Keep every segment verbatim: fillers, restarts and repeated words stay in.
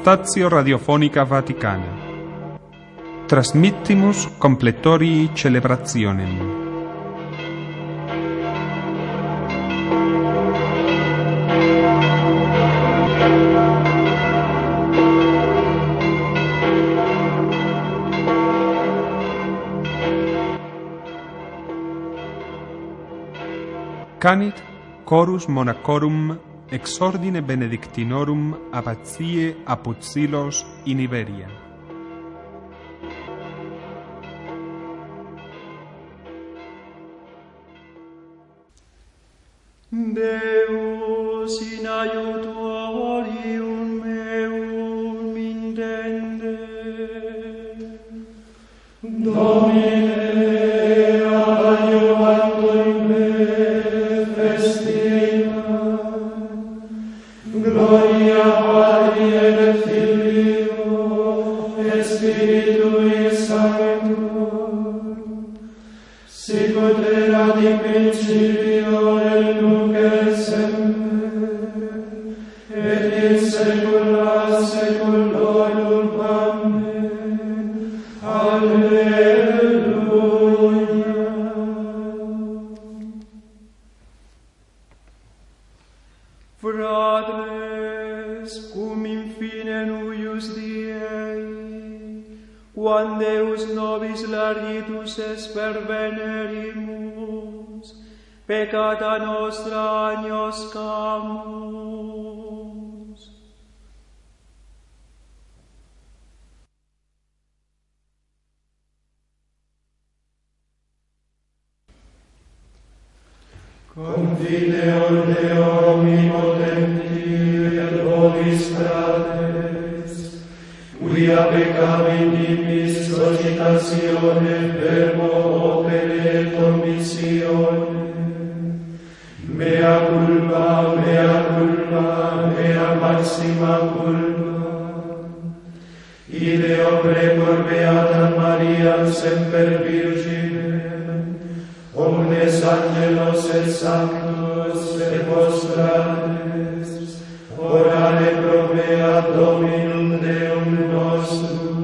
Stazio Radiofonica Vaticana. Transmittimus completorii celebrationem. Canit chorus monachorum ex ordine benedictinorum abbatiae Apuzzilos in Iberia. Deus in aiutorium meum intende. Domine adiuvantur me festina. Gloria Patri et Filio et Spiritui Sancto. Sicut erat in principio et nunc et semper et in saecula saeculorum. Amen. Alleluia. Fratres, cum in fine nuius diei, quam Deus nobis largitus es per venerimus, peccata nostra agnoscamus. Confineo Deo omnipotenti et vobis fratres, quia peccavit nimis cogitatione, verbo, opere et omissione, mea culpa, mea culpa, mea maxima culpa. Ideo precor beatam Mariam semper Virgine, omnes angelos et sanctos et vos fratres, orare pro mea Dominum Deum nostrum.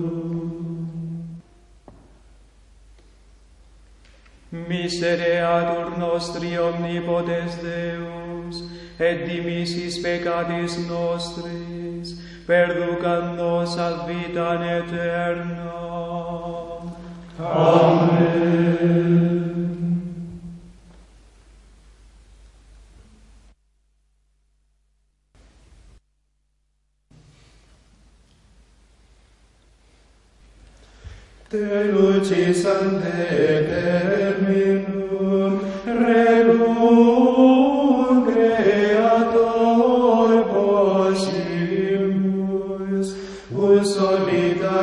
Misereatur nostri omnipotens Deus, et dimissis peccatis nostris, perducat nos ad vitam aeternam. Amen. Te lucis ante terminum regum creator possimus, us solita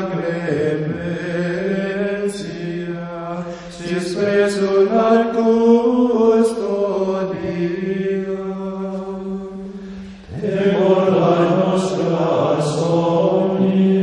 clementia, sis presum ad custodia, temor ad nostra somnie,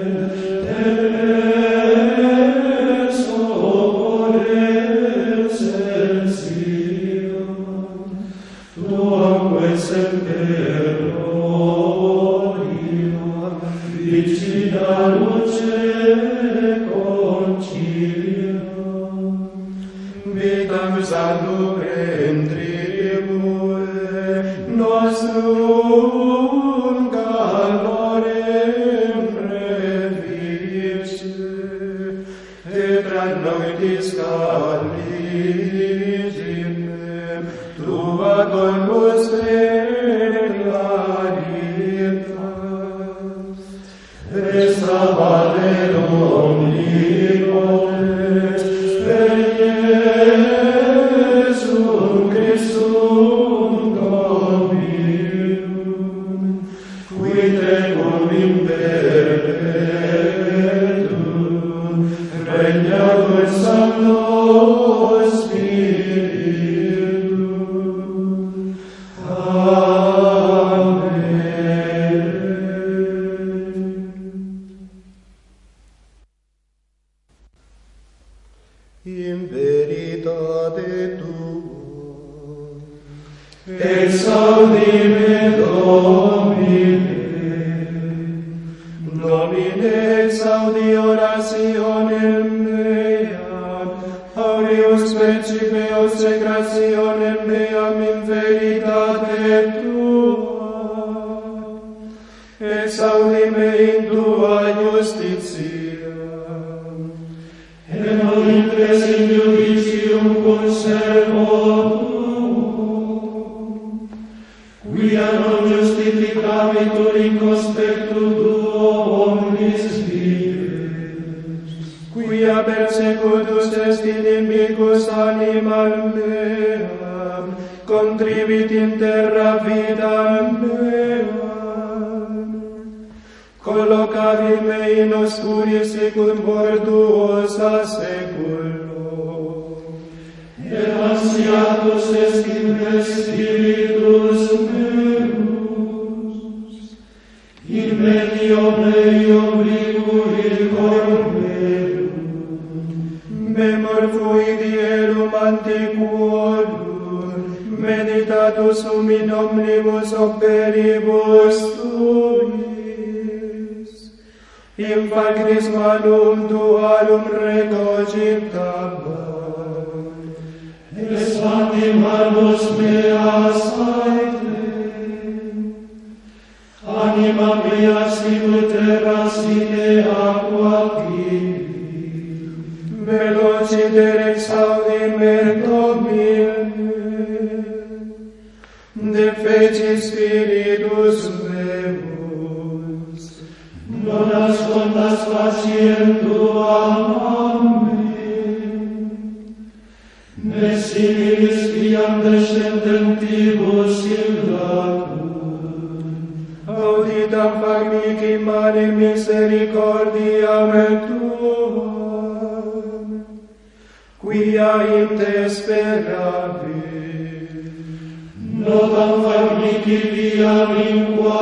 in veritate tuo, exaudime Domine, Domine, exaudi orationem meam, aureus specipe consecrationem meam in veritate tua, exaudi me in tua justitia, et non intres in judicium conservo tuum, quia non justificabitur in conspectu tuo omnis vives, quia persecutus est inimicus animal meam, contribit in terra vitam meam, collocavi me in oscuri secum bortuosa seculo, et ansiatus est in me spiritus meus, in medio mei obliquit corporum, memor fui dierum antiquorum, meditatus sum in omnibus operibus tuis, in factis manum tuarum recogitabat, es animamus meas aite, anima mea sicut terra sine aqua tibi, velociter exaudi me Domine, defeci spiritus meus, non ascondas faciem tuam amen, ne similis viam descendentibus illatur, auditam magnici mane misericordiam tuam, quia in te speravi, notam magnici viam in qua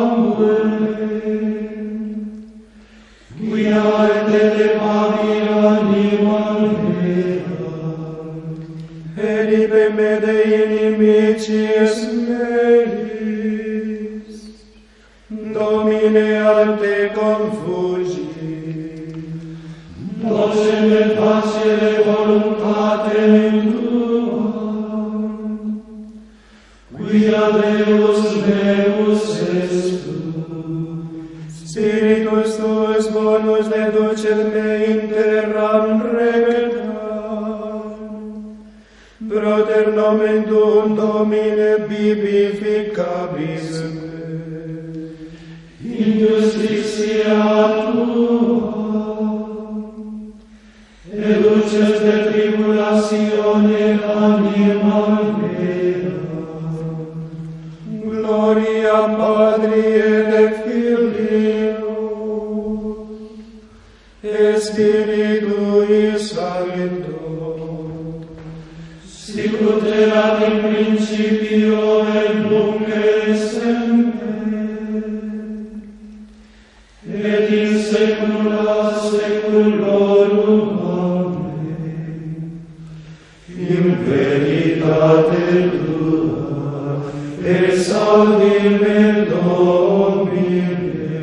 ambulem, quia et elevavi animam meam, eripe me de inimicis meis, Domine ad te confugi, doce me facere voluntatem tuam, quia Deus meus est tu. Spiritus tuus bonus deducet me in terram rectam, proter nomen tuum Domine bibificabis me, in justitia tua, educet de tribulatione animam meam, gloria Patri et Filio, et Spiritui Sancto, sicut erat in principio et nunc et semper, et in saecula saeculorum. Amen. In veritate tua, exaudi me Domine.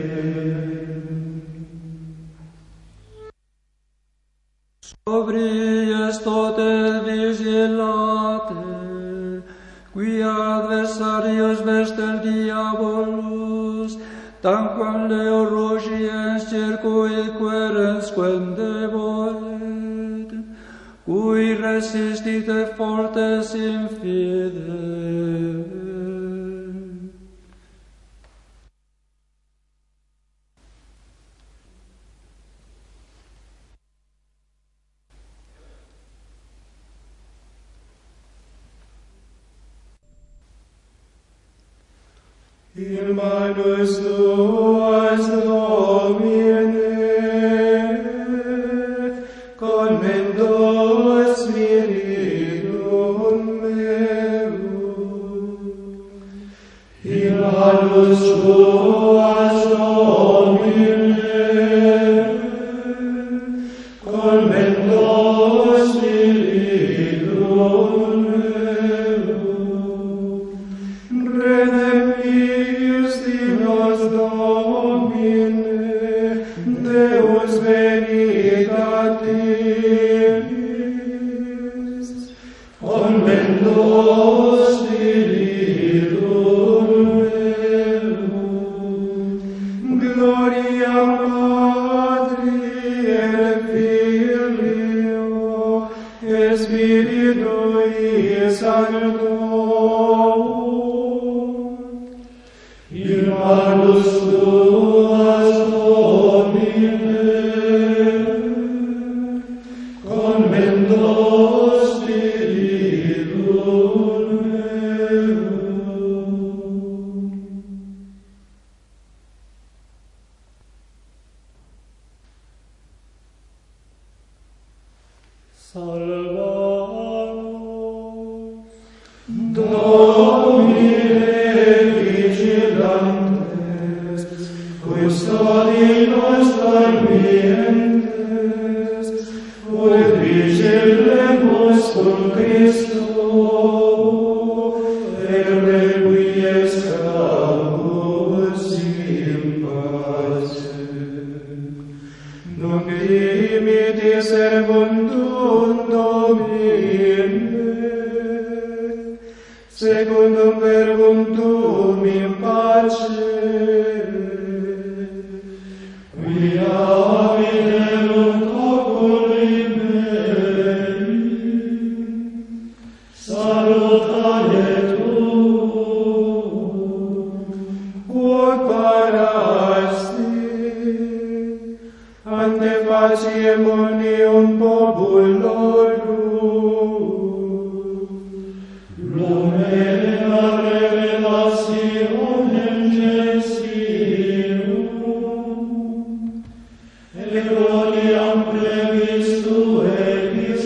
Sobri est tote vigilate, quia adversarius vestel diabolus, tanquam leo rogiens circuit querens quende volet, cui resistite fortes in fide. In manus tuas, Domine, commendo spiritum meum. In manus tuas, Domine, commendo spiritum meum. Redemptius Dios Domine, venitatis, convento spiritum meum, gloria Patri et Filio et Spiritui Sancto, in manus tuas Domine, convento spiritum meum. Salvanos, Domine vigilantes, custodinos dormientes, ut vigilemus cum Christo, et requiescamus in pace. Nunc dimiti servuntum Domine, secundum verbum tuum in pace, quia habitellum coculi mei, salutare tuum, quod parasti, ante faciem unium populorum, lumina revelationem Gentium, et gloriam plebis Tuae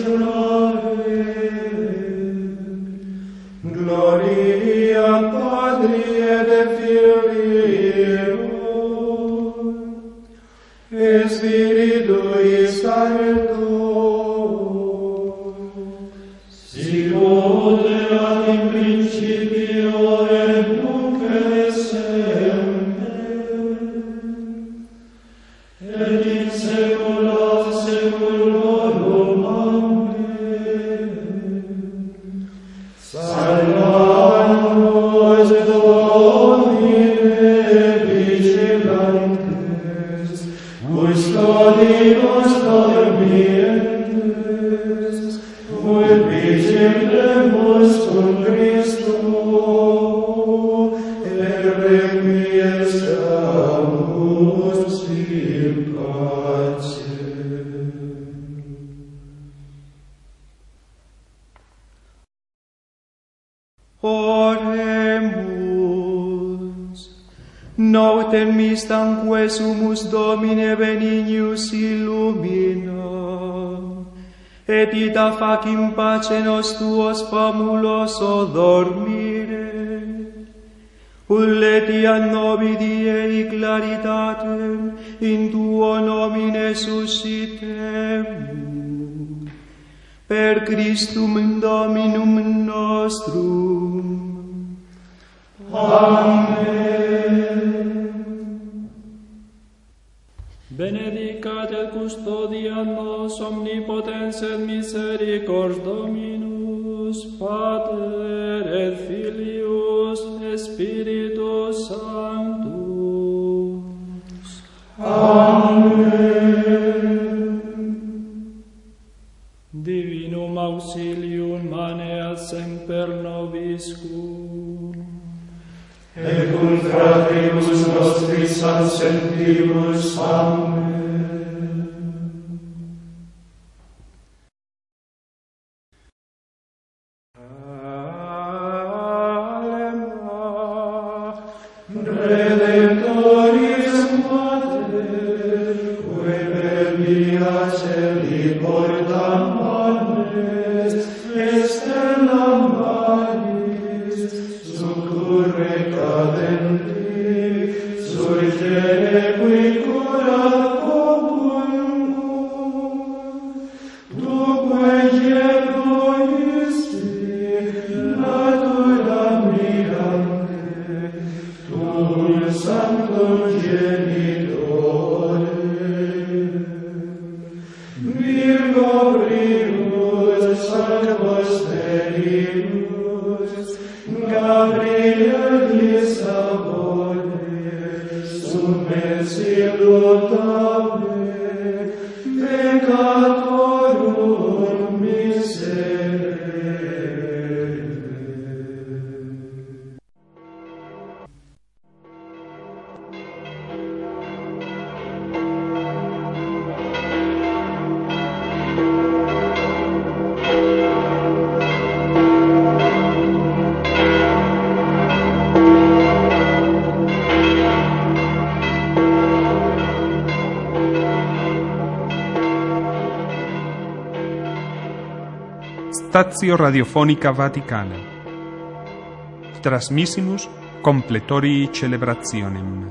Israel, gloria Patri et Filio et Spiritui Sancto, sicut erat in principio et nunc et semper, et in saecula saeculorum. Amen. Salvanos Domine vigilantes, custodinos dormientes, ut vigilemus cum Christo, et requiescamus in pace. Oremus. Notem mistanque sumus Domine benignus illumina, et ita facim pace nos tuos famuloso dormire, ulletia novi diei claritatem in tuo nomine suscitemu, per Christum Dominum nostrum. Amen. Benedicat et custodia nos omnipotens et misericords Dominus, Pater et Filius et Spiritus Sanctus. Amen. Divinum auxilium maneat semper nobiscum, et cum fratribus nostris sentibus. Amen. Redemptoris Mater, que per via celi portam manes, estellam manis, succurre cadenti, surgere qui curat laudare peccatorum miserere. Statio Radiofonica Vaticana. Transmissimus completori celebrationem.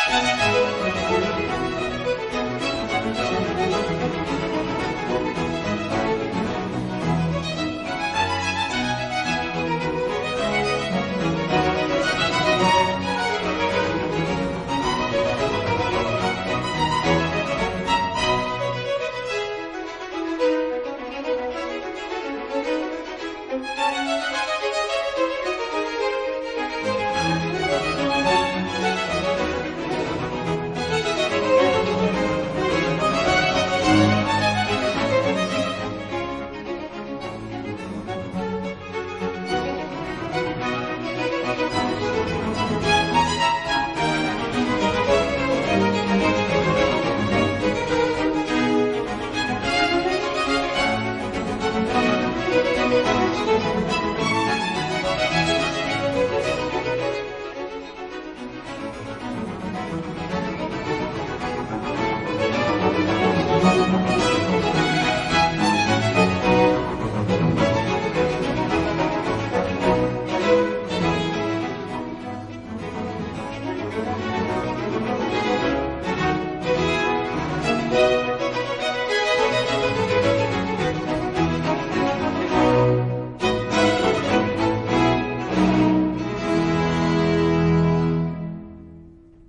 Amen.